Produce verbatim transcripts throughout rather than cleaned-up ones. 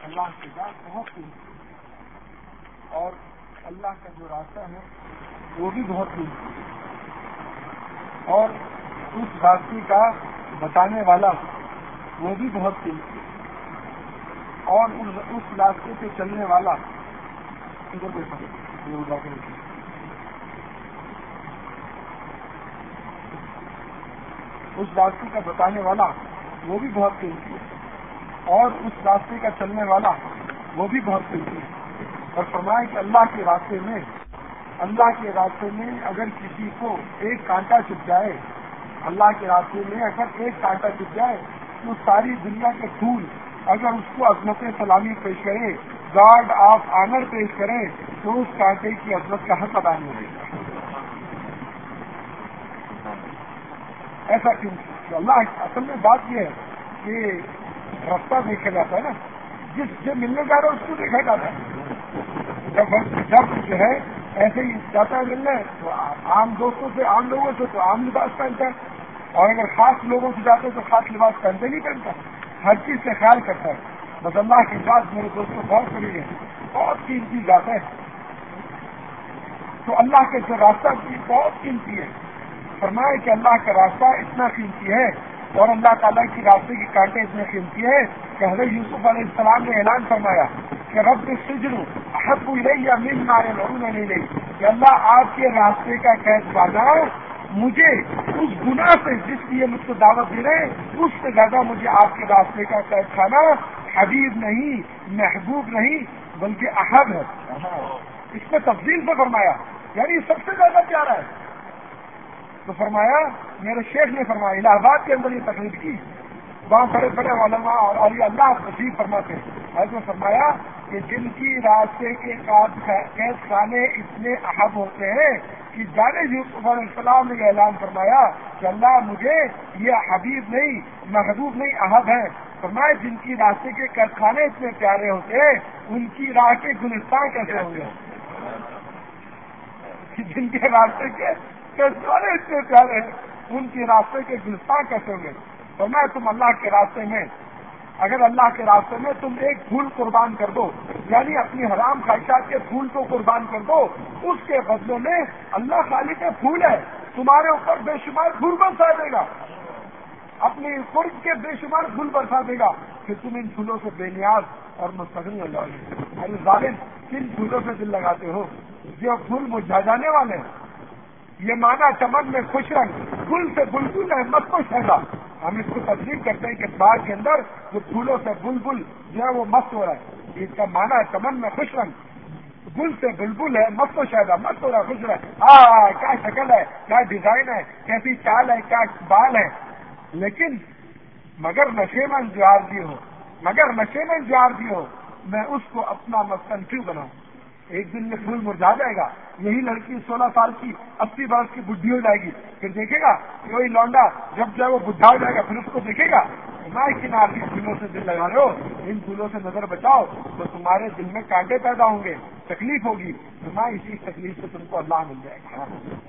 اللہ کی ذات بہت قیمتی ہے، اور اللہ کا جو راستہ ہے وہ بھی بہت قیمتی ہے، اور اس راستے کا بتانے والا وہ بھی بہت قیمتی ہے، اور اس راستے پہ چلنے والا ادھر دیکھا اس راستے کا بتانے والا وہ بھی بہت قیمتی ہے، اور اس راستے کا چلنے والا وہ بھی بہت قیمتی ہے۔ اور فرمائے کہ اللہ کے راستے میں اللہ کے راستے میں اگر کسی کو ایک کانٹا چپ جائے اللہ کے راستے میں اگر ایک کانٹا چپ جائے تو ساری دنیا کے پھول اگر اس کو عظمت سلامی پیش کرے، گارڈ آف آنر پیش کریں، تو اس کانٹے کی عظمت کا حق ادا نہیں ہوگا۔ ایسا کیوں؟ اللہ اصل میں بات یہ ہے کہ راستہ دیکھا جاتا ہے نا، جس سے ملنے جا رہا ہے اس کو دیکھا جاتا ہے۔ جب جب جو ہے ایسے ہی جاتا ہے ملنے تو عام دوستوں سے عام لوگوں سے تو عام لباس پہنتا ہے، اور اگر خاص لوگوں سے جاتے تو خاص لباس پہنتے نہیں پہنتا، ہر چیز سے خیال کرتا ہے۔ بس اللہ کی بات میرے دوستوں غور کریے، بہت قیمتی ذات ہے۔ تو اللہ کے جو راستہ کی بہت قیمتی ہے، فرمائے کہ اللہ کا راستہ اتنا قیمتی ہے اور اللہ تعالیٰ کی راستے کی کانٹے اتنے قیمتی ہے کہ حضرت یوسف علیہ السلام نے اعلان فرمایا کہ رب السجن احب الیہ مما یدعوننی الیہ، کہ اللہ آپ کے راستے کا قید خانہ مجھے اس گناہ سے جس کی یہ مجھ کو دعوت دے رہے اس سے زیادہ مجھے آپ کے راستے کا قید خانہ حبیب نہیں، محبوب نہیں، بلکہ احب ہے۔ اس میں تفصیل سے فرمایا، یعنی سب سے زیادہ پیارا ہے۔ تو فرمایا، میرے شیخ نے فرمایا، الہ آباد کے اندر یہ تقریر کی، وہاں بڑے بڑے علماء اور اولیاء اللہ تشریف فرماتے ہیں، حضرت نے فرمایا کہ جن کی راستے کے قید خانے اتنے احب ہوتے ہیں کہ جانے یوسف علیہ السلام نے یہ اعلان فرمایا کہ اللہ مجھے یہ حبیب نہیں، محبوب نہیں، احب ہے۔ فرمایا جن کی راستے کے قید خانے اتنے پیارے ہوتے ہیں ان کی راہ کے گلستان کیسے ہوں گے؟ جن کے راستے کے سارے اتنے پیارے ہیں ان کے راستے کے گلستان کیسے ہوں گے؟ فرمایا تم اللہ کے راستے میں اگر اللہ کے راستے میں تم ایک پھول قربان کر دو، یعنی اپنی حرام خواہشات کے پھول کو قربان کر دو، اس کے بدلے میں اللہ خالق کے پھول ہے، تمہارے اوپر بے شمار پھول برسا دے گا، اپنی قرب کے بے شمار پھول برسا دے گا، پھر تم ان پھولوں سے بے نیاز اور مستغنی ہو جاؤ گے۔ ارے ظالم، کن پھولوں سے دل لگاتے ہو؟ جو پھول مرجھا جانے والے ہیں، یہ مانا چمن میں خوش رنگ، گل سے بلبل ہے مست و شیدا۔ ہم اس کو تسلیم کرتے ہیں کہ باغ کے اندر جو پھولوں سے بلبل جو ہے وہ مست ہو رہا ہے، اس کا مانا ہے چمن میں خوش رنگ، گل سے بلبل ہے مست و شیدا، مست ہو رہا ہے، خوش رہا ہے، ہاں کیا شکل ہے، کیا ڈیزائن ہے، کیسی چال ہے، کیا بال ہے، لیکن مگر نشے میں جو عارضی ہو مگر نشے میں جو عارضی ہو میں اس کو اپنا مسکن کیوں بناؤں؟ ایک دن میں پھول مرجھا جائے گا، یہی لڑکی سولہ سال کی اسی برس کی بڈھی ہو جائے گی، پھر دیکھے گا کوئی لونڈا جب جو ہے وہ بڈھا ہو جائے گا پھر اس کو دیکھے گا، میں کن آدمی پھولوں سے دل لگا رہے ہو، ان پھولوں سے نظر بچاؤ تو تمہارے دل میں کانٹے پیدا ہوں گے، تکلیف ہوگی، میں اسی تکلیف سے تم کو اللہ مل جائے گا۔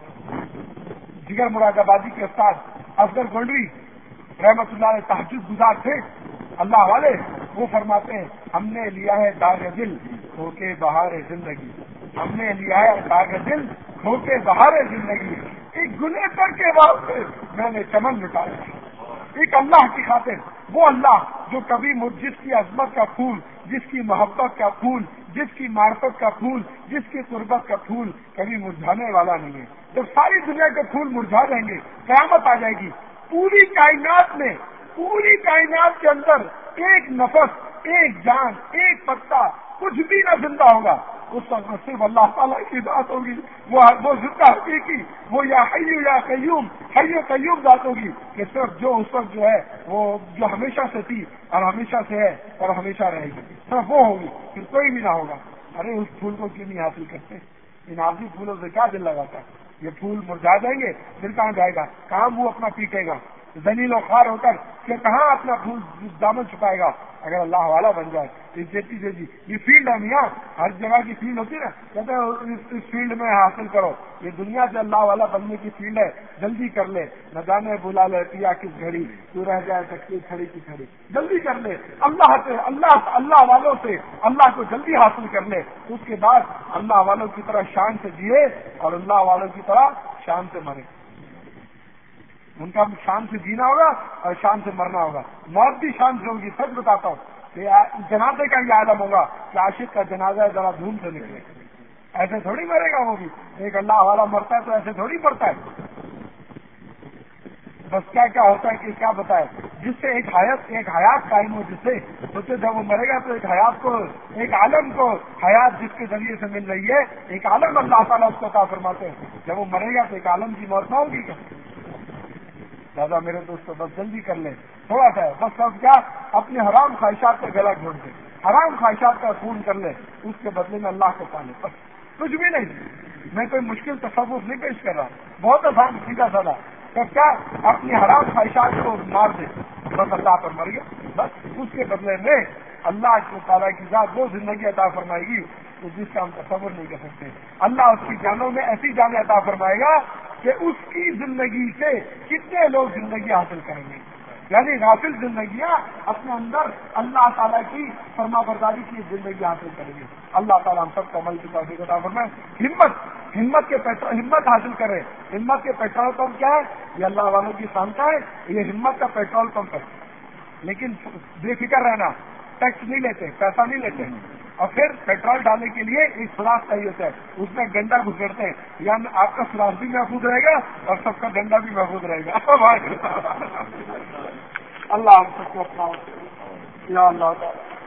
جگر مراد آبادی کے استاد افضل گولڈری رحمت اللہ علیہ تہجد گزار تھے، اللہ والے، وہ فرماتے ہیں ہم نے لیا ہے داغ دل کھو کے بہار زندگی، ہم نے لیا ہے داغ دل کھو کے بہار زندگی، ایک گنہ کر کے واسطے میں نے چمن لٹایا، ایک اللہ کی خاطر، وہ اللہ جو کبھی جس کی عظمت کا پھول، جس کی محبت کا پھول، جس کی معرفت کا پھول، جس کی قربت کا پھول کبھی مرجھانے والا نہیں ہے۔ جب ساری دنیا کے پھول مرجھا جائیں گے، قیامت آ جائے گی، پوری کائنات میں پوری کائنات کے اندر ایک نفس، ایک جان، ایک پتا کچھ بھی نہ زندہ ہوگا، اس وقت صرف اللہ تعالیٰ کی بات ہوگی، وہ وہ زندہ حقیقی، وہ یا حی یا قیوم، حی و قیوم ذات ہوگی کہ صرف جو اس وقت جو ہے وہ جو ہمیشہ سے تھی اور ہمیشہ سے ہے اور ہمیشہ رہے گی، صرف وہ ہوگی، پھر کوئی بھی نہ ہوگا۔ ارے اس پھول کو کیوں نہیں حاصل کرتے؟ ان عارضی پھولوں سے کیا دل لگاتا ہے؟ یہ پھول مرجھا جائیں گے، پھر کہاں جائے گا؟ کہاں وہ اپنا پیٹے گا ذلیل و خوار ہو کر کہ کہاں اپنا پھول دامن چھپائے گا؟ اگر اللہ والا بن جائے، عزتی سے جی یہ فیلڈ ہے میاں، ہر جگہ کی فیلڈ ہوتی ہے نا، کہتے ہیں اس فیلڈ میں حاصل کرو، یہ دنیا سے اللہ والا بننے کی فیلڈ ہے، جلدی کر لے، نہ جانے بلا لے پیا کس گھڑی، تو رہ جائے سکتی کھڑی کی کھڑی، جلدی کر لے اللہ سے، اللہ اللہ والوں سے اللہ کو جلدی حاصل کر لے، اس کے بعد اللہ والوں کی طرح شان سے جیے اور اللہ والوں کی طرح شان سے مرے۔ ان کا شان سے جینا ہوگا اور شان سے مرنا ہوگا، موت بھی شان سے ہوگی، سچ بتاتا ہوں۔ جنازے کا یہ عالم ہوگا کہ عاشق کا جنازہ ذرا دھوم سے نکلے، ایسے تھوڑی مرے گا وہ بھی، ایک اللہ والا مرتا ہے تو ایسے تھوڑی مرتا ہے۔ بس کیا کیا ہوتا ہے کہ کیا بتائے، جس سے ایک حیات ایک حیات قائم ہو، جس سے سوچے جب وہ مرے گا تو ایک حیات کو، ایک عالم کو حیات جس کے ذریعے سے مل رہی ہے، ایک عالم اللہ تعالیٰ اس کو عطا فرماتے ہیں، جب وہ مرے گا تو ایک عالم کی موت نہ ہوگی کیا؟ دادا میرے دوستوں بس جلدی کر لیں، تھوڑا سا بس سب کیا اپنے حرام خواہشات کا گلا گھونٹ دیں، حرام خواہشات کا خون کر لیں، اس کے بدلے میں اللہ کو پالے، بس کچھ بھی نہیں۔ میں کوئی مشکل تصور نہیں پیش کر رہا، بہت آسان سیدھا سادہ، تو کیا اپنی حرام خواہشات کو مار دے، بس اللہ پر مر گیا، بس اس کے بدلے میں اللہ کو تعالیٰ کی ذات وہ زندگی عطا فرمائے گی تو جس کا ہم تصور نہیں کر سکتے۔ اللہ اس کی جانوں میں ایسی جانیں عطا فرمائے گا کہ اس کی زندگی سے کتنے لوگ زندگی حاصل کریں گے، یعنی غافل زندگیاں اپنے اندر اللہ تعالیٰ کی فرما برداری کی زندگی حاصل کریں گے۔ اللہ تعالیٰ ہم سب کو عمل کی توفیق عطا فرمائے۔ ہمت ہمت کے پیٹرول ہمت حاصل کریں، ہمت کے پیٹرول پمپ کیا ہے؟ یہ اللہ والوں کی سانتا ہے، یہ ہمت کا پیٹرول پمپ ہے، لیکن بے فکر رہنا، ٹیکس نہیں لیتے، پیسہ نہیں لیتے، اور پھر پیٹرول ڈالنے کے لیے ایک سوراخ چاہیے ہوتا ہے، اس میں گنڈا گزرتے ہیں، یعنی آپ کا سوراخ بھی محفوظ رہے گا اور سب کا گنڈا بھی محفوظ رہے گا۔ اللہ ہم سب کو اپنا یا اللہ تعالیٰ